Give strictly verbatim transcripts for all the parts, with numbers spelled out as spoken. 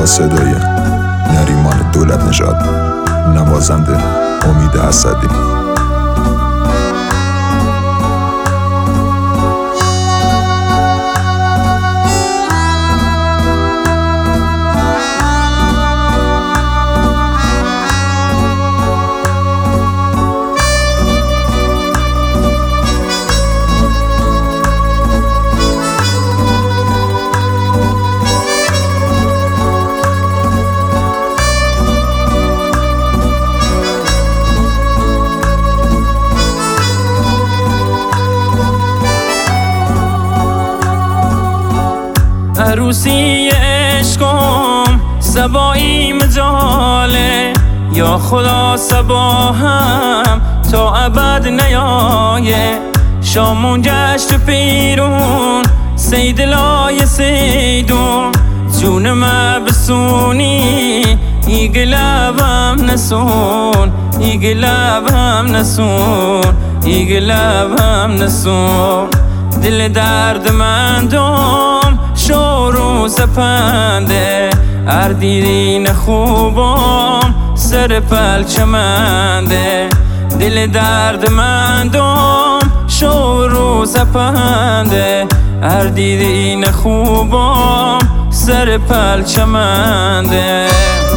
صدای نریمان دولت نژاد، نوازنده امید اسدی. عروسی عشقم صبایی مجاله، یا خدا صبا هم تا ابد نیایه. شامون گشت پیرون سید لای سیدون، جون ما بسونی ایگ لبم نسون، ایگ لبم نسون، ایگ لبم نسون. دل درد من دوم شور و سپنده، اردیرین خوبم سر پلچمنده. دل درد من دوم شور و سپنده، اردیرین خوبم سر پلچمنده.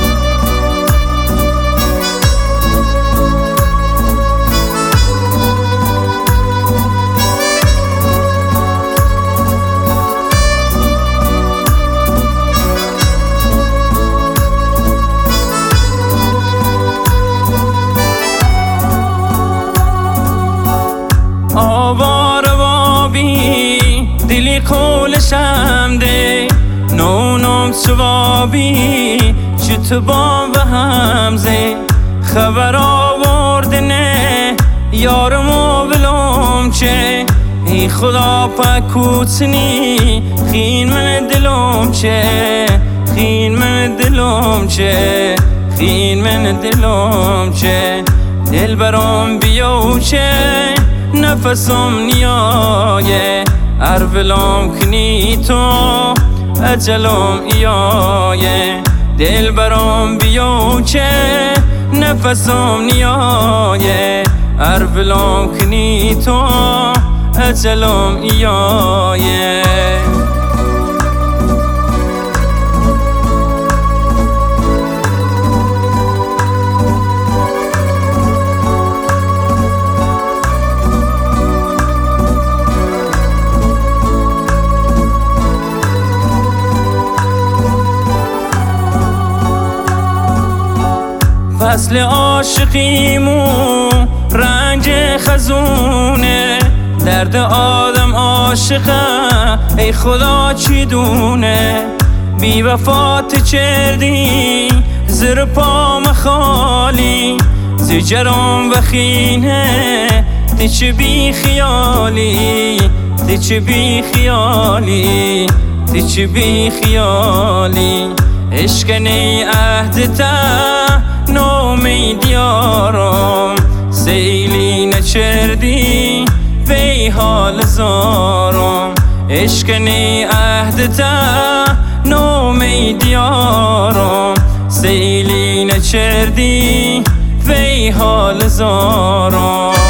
آوار بابی دلی قولشم ده، نونم سوابی چطور بام و همزه. خبر آوردنه یارمو بلوم چه، ای خدا پکوتنی خین من دلوم چه، خین من دلوم چه، خین من دلوم چه. دل برام بیاو چه نفسم نیایه، ارولم کنی تو اجلم ایایه. دل برام بیاو چه نفسم نیایه، ارولم کنی تو اجلم ایایه. فصل عاشقیمون رنج خزونه، درد آدم عاشقه ای خدا چی دونه. بی وفات چردی زیر پام خالی، زجرم و خینه دی چه بی خیالی، دی چه بی خیالی، دی چه بی خیالی. عشقنی عهدتا نومید یارم، سیلی نچردی وی حال زارم. عشقنی عهدتا نومید یارم، سیلی نچردی وی حال زارم.